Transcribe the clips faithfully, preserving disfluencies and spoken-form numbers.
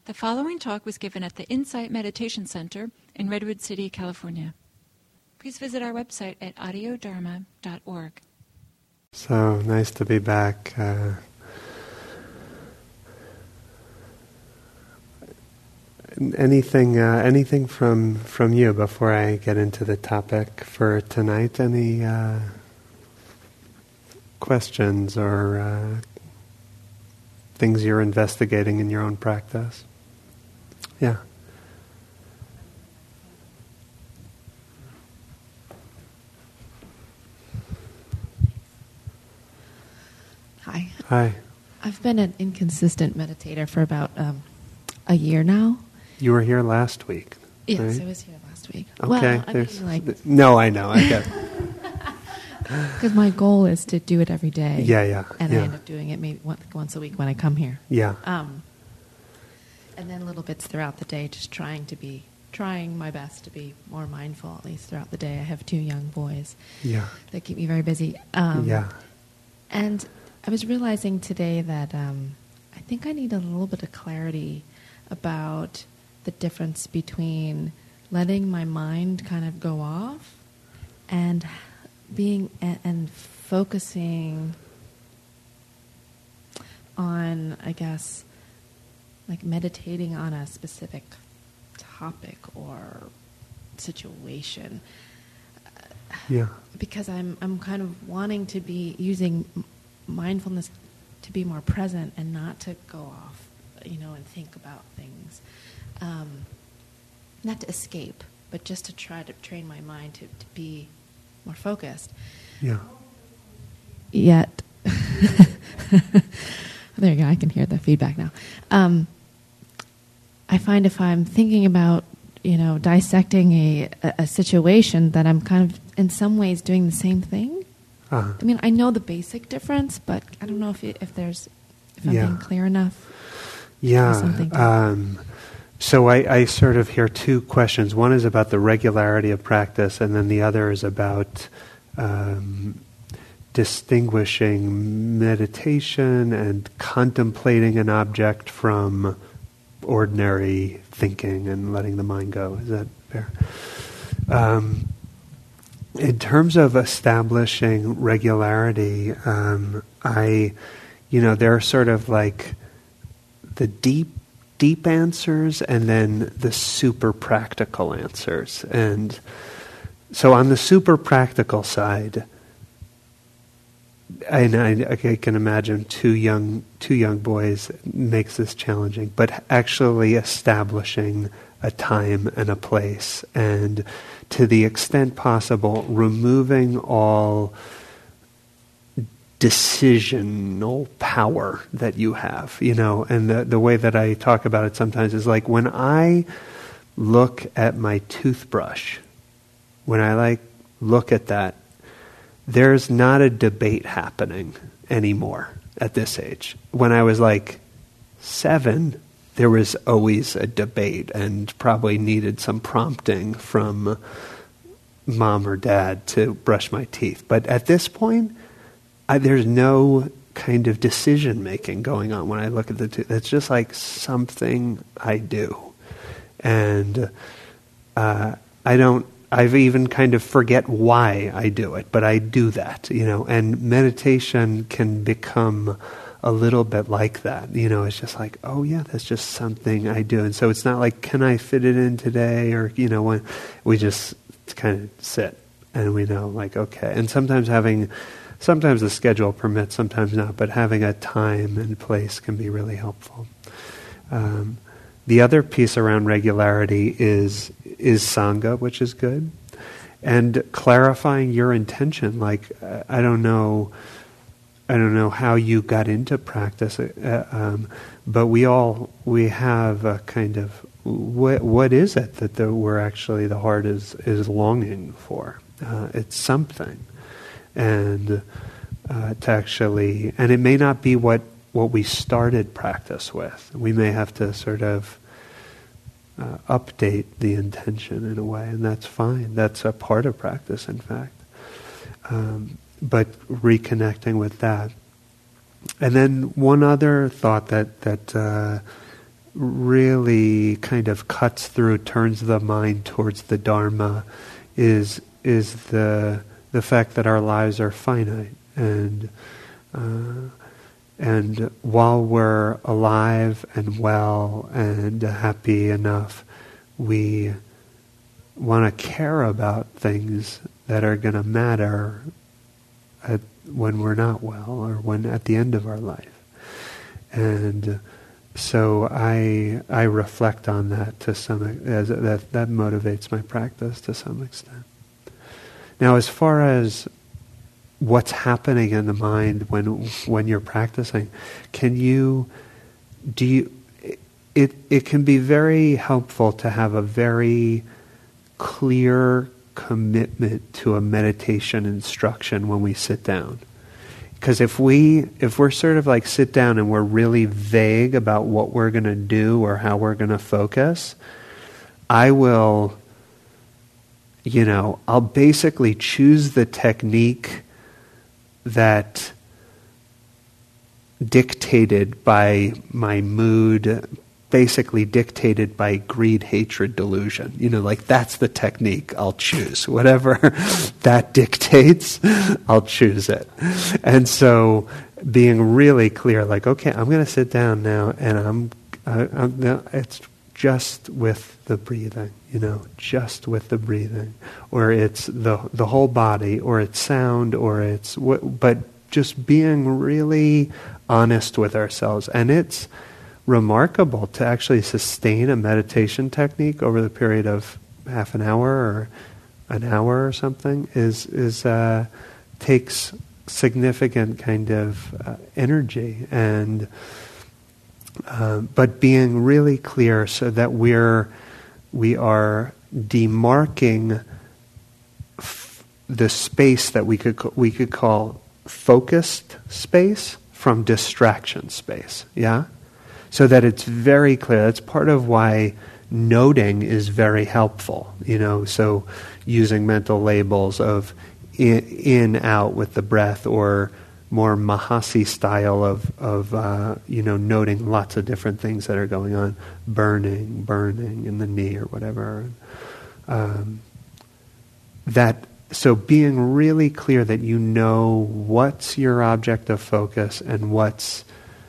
The following talk was given at the Insight Meditation Center in Redwood City, California. Please visit our website at audio dharma dot org. So nice to be back. Uh, anything, uh, anything from from you before I get into the topic for tonight? Any uh, questions or uh, things you're investigating in your own practice? Yeah. Hi. Hi. I've been an inconsistent meditator for about um, a year now. You were here last week. Yes, right? I was here last week. Okay. Well, I mean, like, no, I know. I get. because my goal is to do it every day. Yeah, yeah. And yeah. I end up doing it maybe one, once a week when I come here. Yeah. Um, and then little bits throughout the day, just trying to be, trying my best to be more mindful, at least throughout the day. I have two young boys. Yeah. That keep me very busy. Um, yeah. And I was realizing today that um, I think I need a little bit of clarity about the difference between letting my mind kind of go off and being and, and focusing on, I guess, like meditating on a specific topic or situation. Yeah. Because I'm I'm kind of wanting to be using mindfulness to be more present and not to go off, you know, and think about things. Um, not to escape, but just to try to train my mind to, to be more focused. Yeah. Yet, there you go, I can hear the feedback now. Um, I find if I'm thinking about, you know, dissecting a, a, a situation, that I'm kind of in some ways doing the same thing. Uh-huh. I mean, I know the basic difference, but I don't know if it, if there's if I'm yeah. being clear enough. Yeah. Um, so I, I sort of hear two questions. One is about the regularity of practice, and then the other is about um, distinguishing meditation and contemplating an object from ordinary thinking and letting the mind go. Is that fair? Um, in terms of establishing regularity, um, I, you know, there are sort of like the deep, deep answers and then the super practical answers. And so on the super practical side, and I, I can imagine two young two young boys makes this challenging, but actually establishing a time and a place, and to the extent possible, removing all decisional power that you have, you know. And the, the way that I talk about it sometimes is like when I look at my toothbrush, when I like look at that, there's not a debate happening anymore at this age. When I was like seven, there was always a debate and probably needed some prompting from mom or dad to brush my teeth. But at this point, I, there's no kind of decision making going on when I look at the tooth. It's just like something I do. And uh, I don't I've even kind of forget why I do it, but I do that, you know, and meditation can become a little bit like that, you know. It's just like, oh yeah, that's just something I do. And so it's not like, can I fit it in today? Or, you know, when we just kind of sit and we know like, okay. And sometimes having, sometimes the schedule permits, sometimes not, but having a time and place can be really helpful. Um, The other piece around regularity is is Sangha, which is good, and clarifying your intention. Like uh, I don't know, I don't know how you got into practice, uh, um, but we all we have a kind of what what is it that the, we're actually the heart is is longing for? Uh, it's something, and uh, to actually, and it may not be what. what we started practice with. We may have to sort of uh, update the intention in a way, and that's fine. That's a part of practice, in fact. Um, but reconnecting with that. And then one other thought that that uh, really kind of cuts through, turns the mind towards the Dharma, is is the the fact that our lives are finite, and uh, and while we're alive and well and happy enough, we want to care about things that are going to matter at, when we're not well, or when at the end of our life. And so I I reflect on that to some as that that motivates my practice to some extent. Now, as far as what's happening in the mind when when you're practicing, can you do you it it can be very helpful to have a very clear commitment to a meditation instruction when we sit down. Because if we if we're sort of like sit down and we're really vague about what we're going to do or how we're going to focus, I will, you know, I'll basically choose the technique that dictated by my mood, basically dictated by greed, hatred, delusion. You know, like that's the technique I'll choose. Whatever that dictates, I'll choose it. And so being really clear, like, okay, I'm going to sit down now and I'm, uh, I'm now it's just with the breathing, you know, just with the breathing. Or it's the the whole body, or it's sound, or it's, but just being really honest with ourselves. And it's remarkable to actually sustain a meditation technique over the period of half an hour or an hour or something is is uh, takes significant kind of uh, energy, and uh, but being really clear so that we're we are demarking f- the space that we could we could call focused space from distraction space. Yeah. So that it's very clear. That's part of why noting is very helpful. You know, so using mental labels of in, in out with the breath, or more Mahasi style of of uh, you know, noting lots of different things that are going on, burning, burning in the knee or whatever. Um, that so being really clear that you know what's your object of focus and what's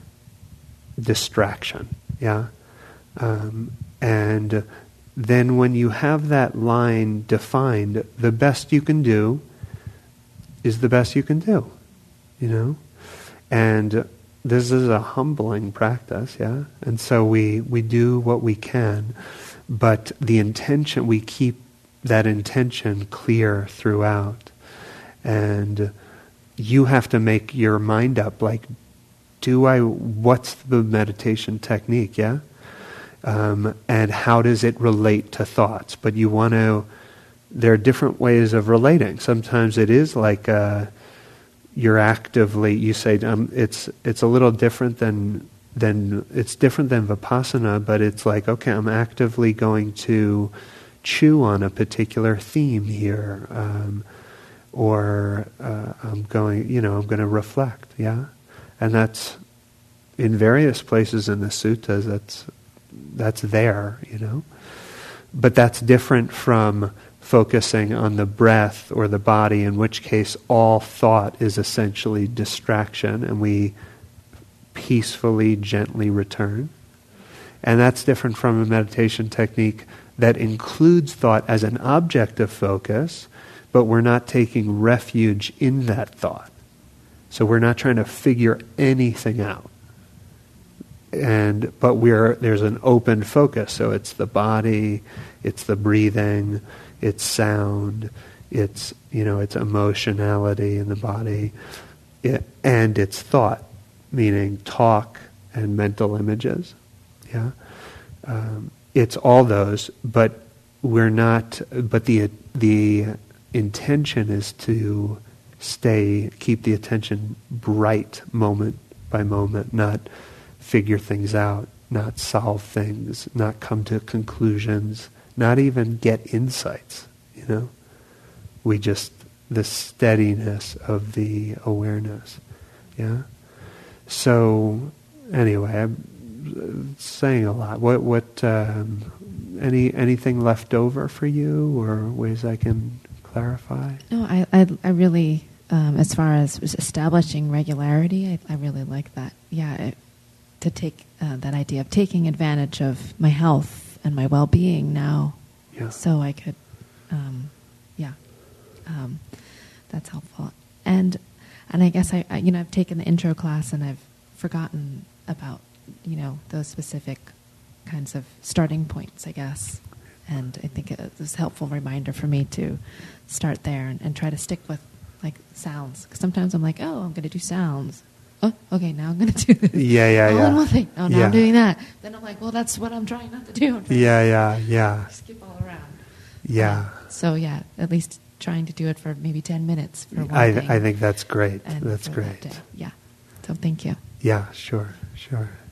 distraction, yeah? Um, and then when you have that line defined, the best you can do is the best you can do, you know? And this is a humbling practice, yeah? And so we, we do what we can, but the intention, we keep that intention clear throughout. And you have to make your mind up, like, Do I, what's the meditation technique, yeah? Um, and how does it relate to thoughts? But you want to, there are different ways of relating. Sometimes it is like uh, you're actively, you say, um, it's it's a little different than, than, it's different than Vipassana, but it's like, okay, I'm actively going to chew on a particular theme here. Um, or uh, I'm going, you know, I'm going to reflect, yeah? And that's, in various places in the suttas, that's that's there, you know. But that's different from focusing on the breath or the body, in which case all thought is essentially distraction, and we peacefully, gently return. And that's different from a meditation technique that includes thought as an object of focus, but we're not taking refuge in that thought. So we're not trying to figure anything out. And but we're there's an open focus. So it's the body, it's the breathing, it's sound, it's, you know, it's emotionality in the body, it, and it's thought, meaning talk and mental images. Yeah, um, it's all those, but we're not. But the the intention is to stay, keep the attention bright moment by moment, not figure things out, not solve things, not come to conclusions, not even get insights, you know. We just, the steadiness of the awareness, yeah. So, anyway, I'm saying a lot. What what um, any anything left over for you, or ways I can clarify? No, I I, I really, um, as far as establishing regularity, I, I really like that. Yeah, it, to take uh, that idea of taking advantage of my health and my well-being now, Yeah. so I could, um, yeah, um, that's helpful. And and I guess I, I you know I've taken the intro class and I've forgotten about, you know, those specific kinds of starting points, I guess. And I think it was a helpful reminder for me to start there and, and try to stick with, like, sounds. Because sometimes I'm like, oh, I'm going to do sounds. Oh, okay, now I'm going to do this. Yeah, yeah, All yeah. in one thing. Oh, now Yeah. I'm doing that. Then I'm like, well, that's what I'm trying not to do. I'm trying Yeah, yeah, yeah. to skip all around. Yeah. Um, so, yeah, at least trying to do it for maybe ten minutes for one I thing. I think that's great. and That's for that great. day. Yeah. So thank you. Yeah, sure, sure.